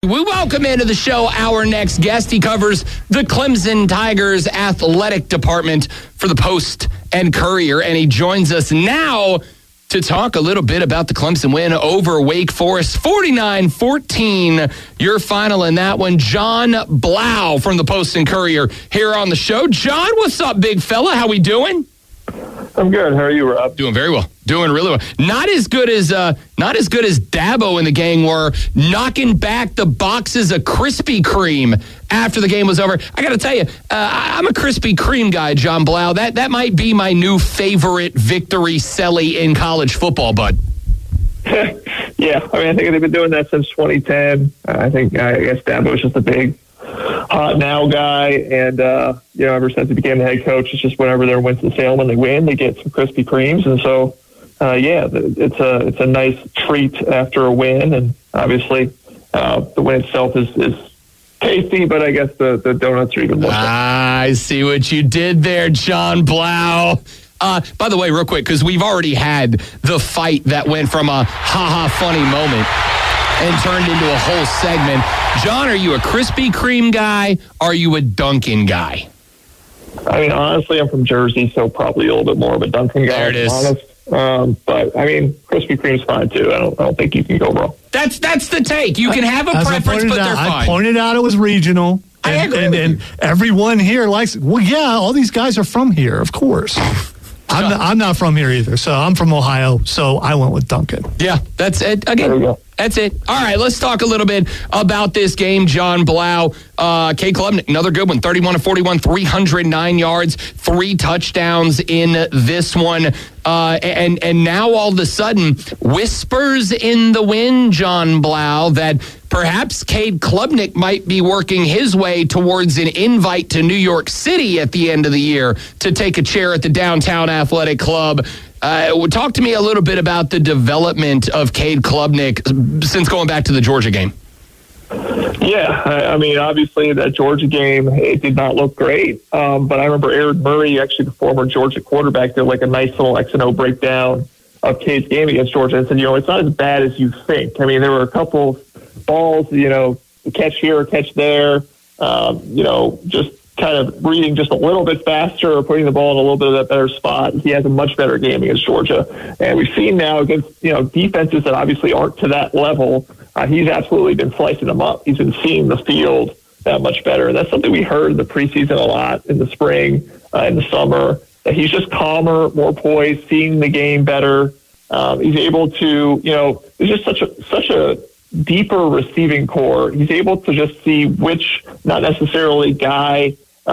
We welcome into the show our next guest. He covers the Clemson Tigers athletic department for the Post and Courier, and he joins us now to talk a little bit about the Clemson win over Wake Forest, 49-14, your final in that one. John Blau from the Post and Courier here on the show. John, what's up, big fella? How we doing? I'm good. How are you, Rob? Doing very well. Doing really well. Not as good as Dabo and the gang were, knocking back the boxes of Krispy Kreme after the game was over. I got to tell you, I'm a Krispy Kreme guy, John Blau. That might be my new favorite victory celly in college football, bud. Yeah, I think they've been doing that since 2010. I guess Dabo was just a big hot now guy, and ever since he became the head coach, it's just whenever they're Winston-Salem and they win, they get some Krispy Kremes, and so it's a nice treat after a win, and obviously the win itself is tasty, but I guess the donuts are even more. I see what you did there, John Blau. By the way, real quick, because we've already had the fight that went from a ha-ha funny moment and turned into a whole segment. John, are you a Krispy Kreme guy? Are you a Dunkin' guy? I mean, honestly, I'm from Jersey, so probably a little bit more of a Dunkin' guy. There it is. Honest. But I mean, Krispy Kreme's fine too. I don't think you can go wrong. That's the take. You can have a preference, but they're fine. I pointed out it was regional. I agree with you. And everyone here likes it. Well, yeah, all these guys are from here, of course. I'm not from here either, so I'm from Ohio, so I went with Dunkin'. Yeah, that's it. Again, that's it. All right, let's talk a little bit about this game, John Blau. Cade Klubnik, another good one, 31-41, 309 yards, 3 touchdowns in this one. And now all of a sudden, whispers in the wind, John Blau, that perhaps Cade Klubnik might be working his way towards an invite to New York City at the end of the year to take a chair at the Downtown Athletic Club. Talk to me a little bit about the development of Cade Klubnik since going back to the Georgia game. Yeah, I mean, obviously that Georgia game, it did not look great. But I remember Aaron Murray, actually the former Georgia quarterback, did like a nice little X and O breakdown of Cade's game against Georgia and said, it's not as bad as you think. I mean, there were a couple balls, catch here, catch there, just kind of reading just a little bit faster or putting the ball in a little bit of that better spot. He has a much better game against Georgia. And we've seen now against, defenses that obviously aren't to that level, he's absolutely been slicing them up. He's been seeing the field that much better. And that's something we heard in the preseason a lot, in the spring, in the summer, that he's just calmer, more poised, seeing the game better. He's able to, there's just such a deeper receiving core. He's able to just see which, not necessarily guy,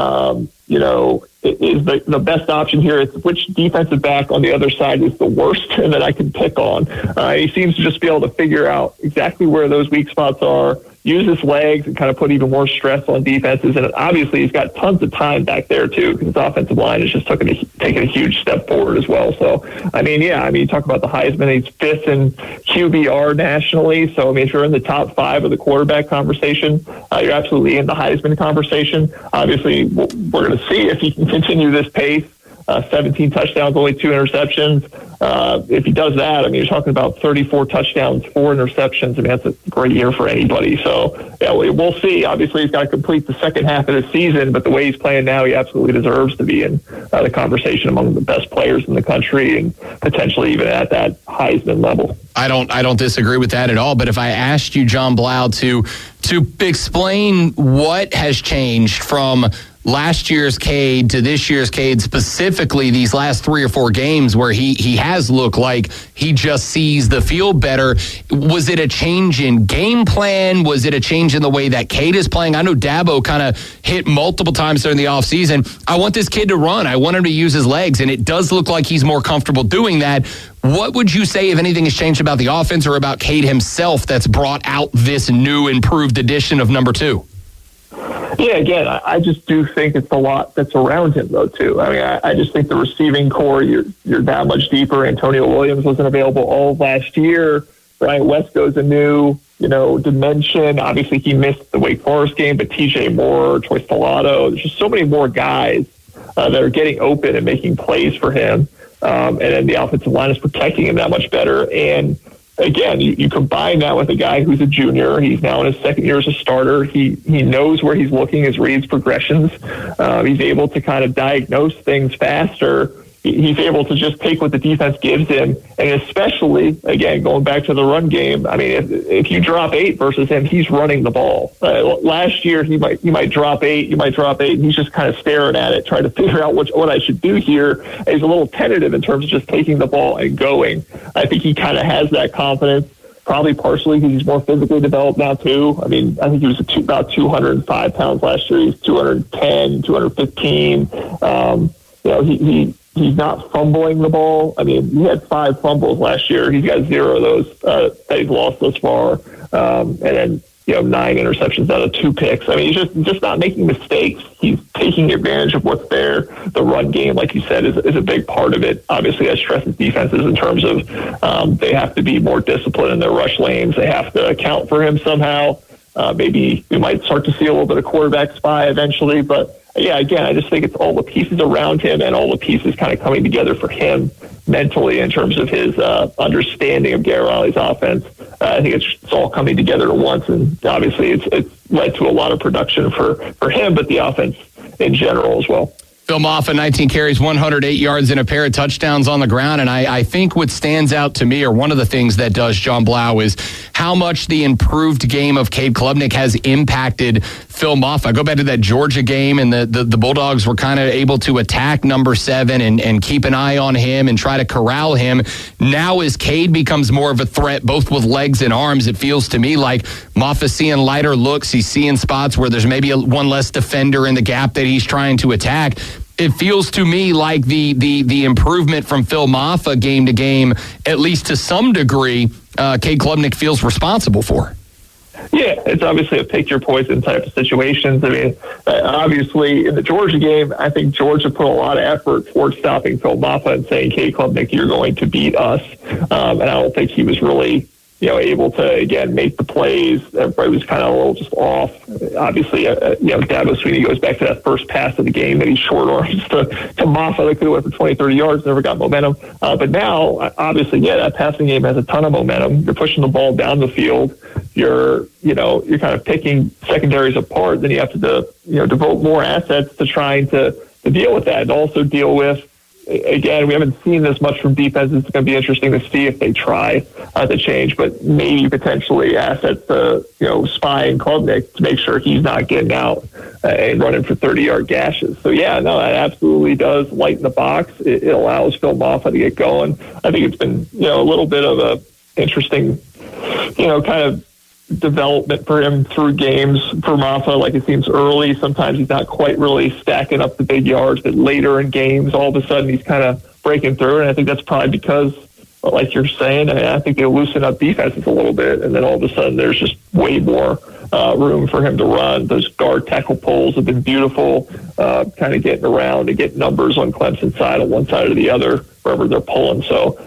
is the best option here. It's which defensive back on the other side is the worst and that I can pick on. He seems to just be able to figure out exactly where those weak spots are, use his legs and kind of put even more stress on defenses. And obviously he's got tons of time back there too, because his offensive line has just taken a huge step forward as well. So, you talk about the Heisman, he's 5th in QBR nationally. So, if you're in the top 5 of the quarterback conversation, you're absolutely in the Heisman conversation. Obviously, we're going to see if he can continue this pace. 17 touchdowns, only 2 interceptions. If he does that, you're talking about 34 touchdowns, 4 interceptions. That's a great year for anybody. So, yeah, we'll see. Obviously, he's got to complete the second half of the season, but the way he's playing now, he absolutely deserves to be in the conversation among the best players in the country and potentially even at that Heisman level. I don't disagree with that at all. But if I asked you, John Blau, to explain what has changed from last year's Cade to this year's Cade, specifically these last 3 or 4 games where he has looked like he just sees the field better. Was it a change in game plan? Was it a change in the way that Cade is playing? I know Dabo kind of hit multiple times during the offseason. I want this kid to run. I want him to use his legs, and it does look like he's more comfortable doing that. What would you say, if anything, has changed about the offense or about Cade himself that's brought out this new, improved edition of number 2? Yeah, again, I just do think it's a lot that's around him, though, too. I just think the receiving core, you're that much deeper. Antonio Williams wasn't available all of last year. Bryant Wesco's a new, dimension. Obviously, he missed the Wake Forest game, but TJ Moore, Troy Stellato, there's just so many more guys that are getting open and making plays for him. And then the offensive line is protecting him that much better. And again, you combine that with a guy who's a junior. He's now in his second year as a starter. He knows where he's looking, his reads, progressions. He's able to kind of diagnose things faster. He's able to just take what the defense gives him, and especially, again, going back to the run game, I mean, if you drop 8 versus him, he's running the ball. Last year, he might drop 8, and he's just kind of staring at it, trying to figure out what I should do here. And he's a little tentative in terms of just taking the ball and going. I think he kind of has that confidence, probably partially because he's more physically developed now, too. I mean, I think he was about 205 pounds last year. He's 210, 215. He's not fumbling the ball. I mean, he had 5 fumbles last year. He's got 0 of those that he's lost thus far. And then, 9 interceptions out of 2 picks. I mean, he's just not making mistakes. He's taking advantage of what's there. The run game, like you said, is a big part of it. Obviously, that stresses defenses in terms of they have to be more disciplined in their rush lanes. They have to account for him somehow. Maybe we might start to see a little bit of quarterback spy eventually, but yeah, again, I just think it's all the pieces around him and all the pieces kind of coming together for him mentally in terms of his understanding of Garrett Riley's offense. I think it's all coming together at once, and obviously it's led to a lot of production for him, but the offense in general as well. Phil Mafah, 19 carries, 108 yards, and a pair of touchdowns on the ground. And I think what stands out to me, or one of the things that does, John Blau, is how much the improved game of Cade Klubnik has impacted Phil Mafah. Go back to that Georgia game, and the Bulldogs were kind of able to attack number 7 and keep an eye on him and try to corral him. Now as Cade becomes more of a threat, both with legs and arms, it feels to me like Mafah's seeing lighter looks. He's seeing spots where there's maybe one less defender in the gap that he's trying to attack. It feels to me like the improvement from Phil Mafah game to game, at least to some degree, Cade Klubnik feels responsible for. Yeah, it's obviously a pick your poison type of situations. I mean, obviously in the Georgia game, I think Georgia put a lot of effort towards stopping Phil Mafah and saying, Cade Klubnik, you're going to beat us. And I don't think he was really able to, again, make the plays. Everybody was kind of a little just off. Obviously, Dabo Swinney goes back to that first pass of the game that he short arms to Mafah that could have went for 20, 30 yards, never got momentum. But now, obviously, that passing game has a ton of momentum. You're pushing the ball down the field. You're kind of picking secondaries apart. Then you have to, devote more assets to trying to deal with that and also deal with, again, we haven't seen this much from defenses. It's going to be interesting to see if they try to change, but maybe potentially assets to, spy and Klubnik to make sure he's not getting out and running for 30-yard gashes. So, that absolutely does lighten the box. It allows Phil Mafah to get going. I think it's been, a little bit of a interesting, kind of development for him through games for Mafah. Like, it seems early. Sometimes he's not quite really stacking up the big yards, but later in games, all of a sudden he's kind of breaking through. And I think that's probably because, like you're saying, I think they loosen up defenses a little bit. And then all of a sudden there's just way more room for him to run. Those guard tackle pulls have been beautiful, kind of getting around to get numbers on Clemson's side on one side or the other, wherever they're pulling. So,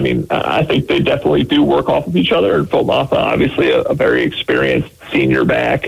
I think they definitely do work off of each other. And Phil Mafah, obviously a very experienced senior back,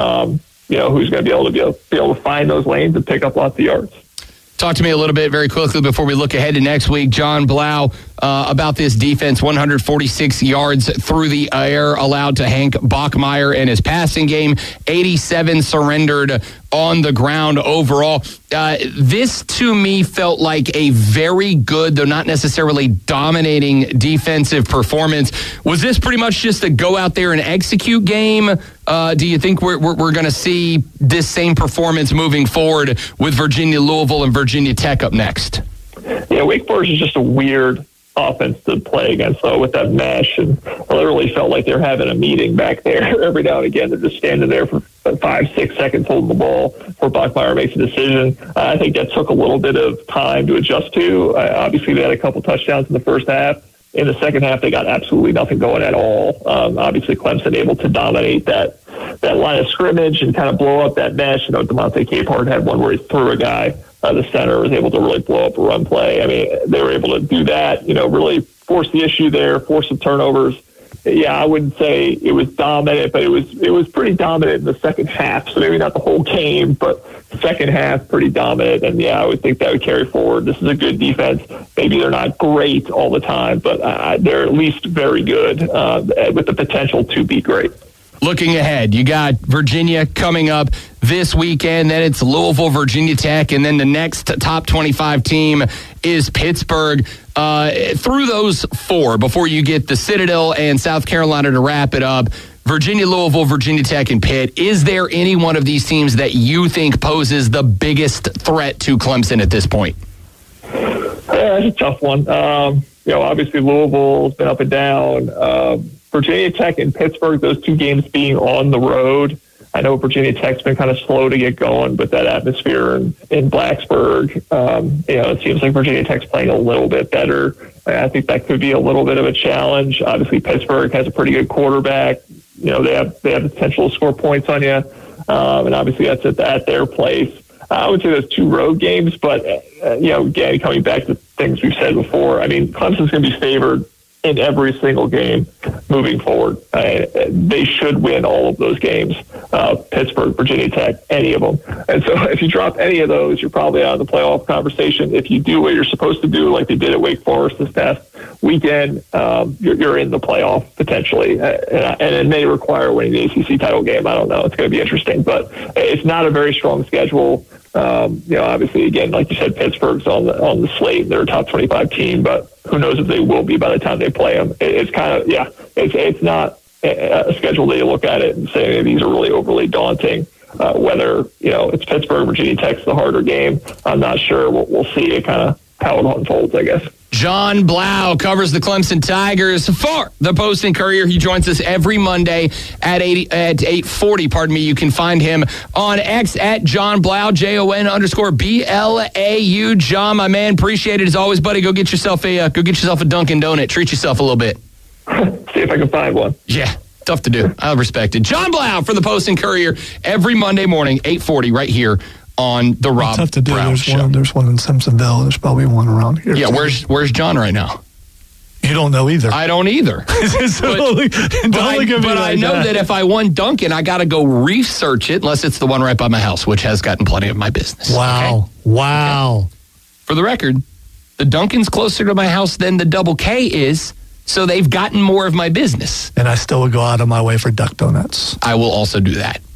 who's going to be able to find those lanes and pick up lots of yards. Talk to me a little bit very quickly before we look ahead to next week, John Blau, about this defense. 146 yards through the air allowed to Hank Bachmeier in his passing game, 87 surrendered on the ground overall. This, to me, felt like a very good, though not necessarily dominating, defensive performance. Was this pretty much just a go out there and execute game? Do you think we're going to see this same performance moving forward with Virginia, Louisville, and Virginia Tech up next? Yeah, Wake Forest is just a weird offense to play against, though, with that mesh. And I literally felt like they're having a meeting back there every now and again. They're just standing there for 5-6 seconds holding the ball before Bachmeier makes a decision. I think that took a little bit of time to adjust to. Obviously, they had a couple touchdowns in the first half. In the second half, they got absolutely nothing going at all. Obviously, Clemson able to dominate that line of scrimmage and kind of blow up that mesh. DeMonte Capehart had one where he threw a guy. The center was able to really blow up a run play. I mean, they were able to do that, really force the issue there, force some turnovers. I wouldn't say it was dominant, but it was pretty dominant in the second half. So maybe not the whole game, but second half pretty dominant. And I would think that would carry forward. This is a good defense. Maybe they're not great all the time, but they're at least very good with the potential to be great. Looking ahead, you got Virginia coming up this weekend. Then it's Louisville, Virginia Tech, and then the next top 25 team is Pittsburgh. Through those four, before you get the Citadel and South Carolina to wrap it up, Virginia, Louisville, Virginia Tech, and Pitt, is there any one of these teams that you think poses the biggest threat to Clemson at this point? That's a tough one. Obviously Louisville's been up and down. Virginia Tech and Pittsburgh, those two games being on the road. I know Virginia Tech's been kind of slow to get going, but that atmosphere in Blacksburg, it seems like Virginia Tech's playing a little bit better. I think that could be a little bit of a challenge. Obviously, Pittsburgh has a pretty good quarterback. They have the potential to score points on you, and obviously that's at their place. I would say those two road games, but again, coming back to things we've said before, I mean, Clemson's going to be favored in every single game moving forward. They should win all of those games. Pittsburgh, Virginia Tech, any of them. And so if you drop any of those, you're probably out of the playoff conversation. If you do what you're supposed to do, like they did at Wake Forest this past weekend, you're in the playoff potentially. And it may require winning the ACC title game. I don't know. It's going to be interesting, but it's not a very strong schedule. Obviously, again, like you said, Pittsburgh's on the slate. They're a top 25 team, but who knows if they will be by the time they play them. It's kind of, it's not a schedule that you look at it and say these are really overly daunting. Whether, it's Pittsburgh, Virginia Tech's the harder game, I'm not sure. We'll see it kind of how it unfolds, I guess. John Blau covers the Clemson Tigers for the Post and Courier. He joins us every Monday at 8:40. Pardon me. You can find him on X at John Blau, JON_BLAU. John, my man, appreciate it as always, buddy. Go get yourself a Dunkin' Donut. Treat yourself a little bit. See if I can find one. Yeah. Tough to do. I respect it. John Blau for the Post and Courier every Monday morning, 8:40, right here on the Rob tough to do. Brown Show. There's one in Simpsonville. There's probably one around here. Yeah, where's John right now? You don't know either. I don't either. But I know that if I want Dunkin', I got to go research it, unless it's the one right by my house, which has gotten plenty of my business. Wow. Okay? Wow. Okay. For the record, the Dunkin's closer to my house than the Double K is, so they've gotten more of my business. And I still would go out of my way for duck donuts. I will also do that.